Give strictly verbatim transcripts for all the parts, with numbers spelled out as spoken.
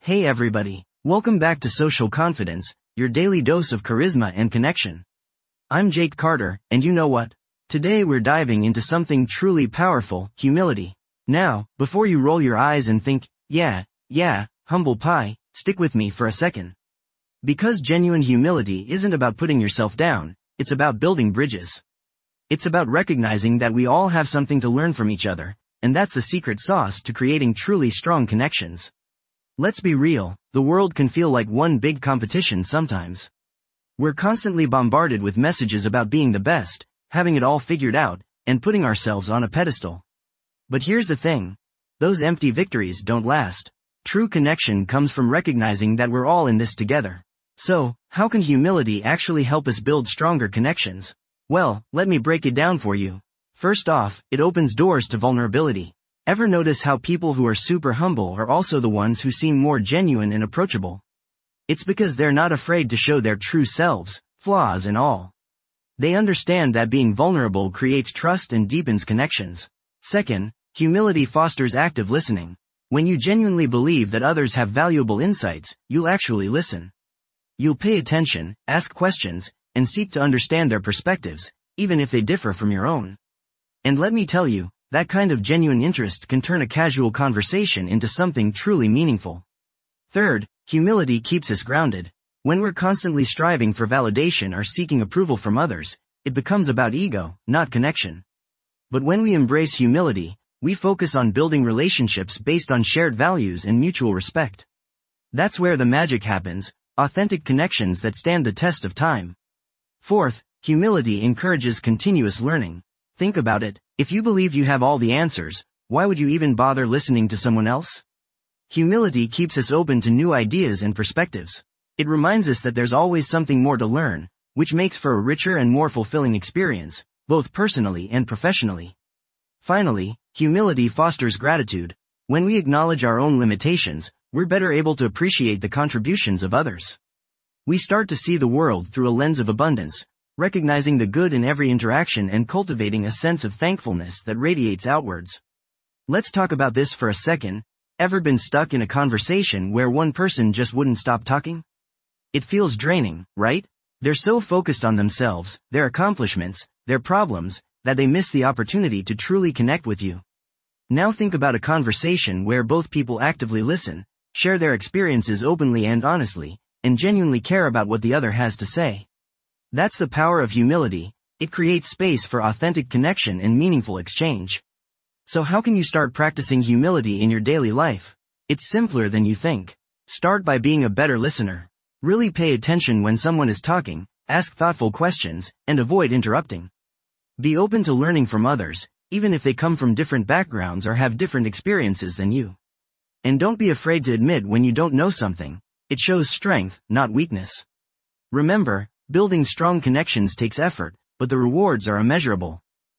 Hey everybody, welcome back to Social Confidence, your daily dose of charisma and connection. I'm Jake Carter, and you know what? Today we're diving into something truly powerful, humility. Now, before you roll your eyes and think, yeah, yeah, humble pie, stick with me for a second. Because genuine humility isn't about putting yourself down, it's about building bridges. It's about recognizing that we all have something to learn from each other, and that's the secret sauce to creating truly strong connections. Let's be real, the world can feel like one big competition sometimes. We're constantly bombarded with messages about being the best, having it all figured out, and putting ourselves on a pedestal. But here's the thing. Those empty victories don't last. True connection comes from recognizing that we're all in this together. So, how can humility actually help us build stronger connections? Well, let me break it down for you. First off, it opens doors to vulnerability. Ever notice how people who are super humble are also the ones who seem more genuine and approachable? It's because they're not afraid to show their true selves, flaws and all. They understand that being vulnerable creates trust and deepens connections. Second, humility fosters active listening. When you genuinely believe that others have valuable insights, you'll actually listen. You'll pay attention, ask questions, and seek to understand their perspectives, even if they differ from your own. And let me tell you, that kind of genuine interest can turn a casual conversation into something truly meaningful. Third, humility keeps us grounded. When we're constantly striving for validation or seeking approval from others, it becomes about ego, not connection. But when we embrace humility, we focus on building relationships based on shared values and mutual respect. That's where the magic happens, authentic connections that stand the test of time. Fourth, humility encourages continuous learning. Think about it, if you believe you have all the answers, why would you even bother listening to someone else? Humility keeps us open to new ideas and perspectives. It reminds us that there's always something more to learn, which makes for a richer and more fulfilling experience, both personally and professionally. Finally, humility fosters gratitude. When we acknowledge our own limitations, we're better able to appreciate the contributions of others. We start to see the world through a lens of abundance, recognizing the good in every interaction and cultivating a sense of thankfulness that radiates outwards. Let's talk about this for a second. Ever been stuck in a conversation where one person just wouldn't stop talking? It feels draining, right? They're so focused on themselves, their accomplishments, their problems, that they miss the opportunity to truly connect with you. Now think about a conversation where both people actively listen, share their experiences openly and honestly, and genuinely care about what the other has to say. That's the power of humility. It creates space for authentic connection and meaningful exchange. So how can you start practicing humility in your daily life? It's simpler than you think. Start by being a better listener. Really pay attention when someone is talking, ask thoughtful questions, and avoid interrupting. Be open to learning from others, even if they come from different backgrounds or have different experiences than you. And don't be afraid to admit when you don't know something. It shows strength, not weakness. Remember, building strong connections takes effort, but the rewards are immeasurable.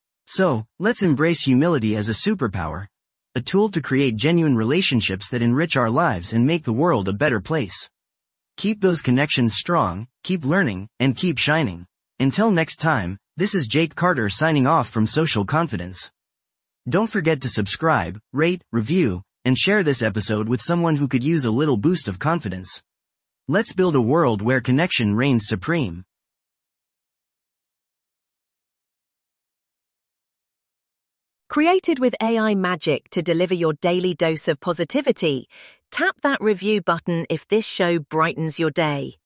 So, let's embrace humility as a superpower, a tool to create genuine relationships that enrich our lives and make the world a better place. Keep those connections strong, keep learning, and keep shining. Until next time, this is Jake Carter signing off from Social Confidence. Don't forget to subscribe, rate, review, and share this episode with someone who could use a little boost of confidence. Let's build a world where connection reigns supreme. Created with A I magic to deliver your daily dose of positivity, tap that review button if this show brightens your day.